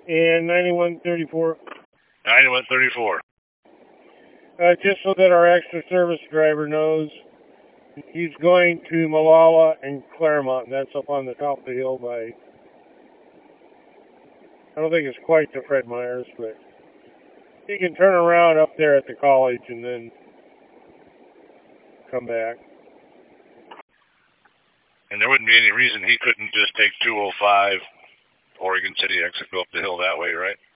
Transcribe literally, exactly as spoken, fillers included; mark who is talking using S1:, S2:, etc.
S1: And ninety-one thirty-four.
S2: ninety-one thirty-four.
S1: Uh, just so that our extra service driver knows, he's going to Malala and Claremont. That's up on the top of the hill by, I don't think it's quite to Fred Meyer's, but he can turn around up there at the college and then come back.
S2: And there wouldn't be any reason he couldn't just take two oh five Oregon City exit, go up the hill that way, right?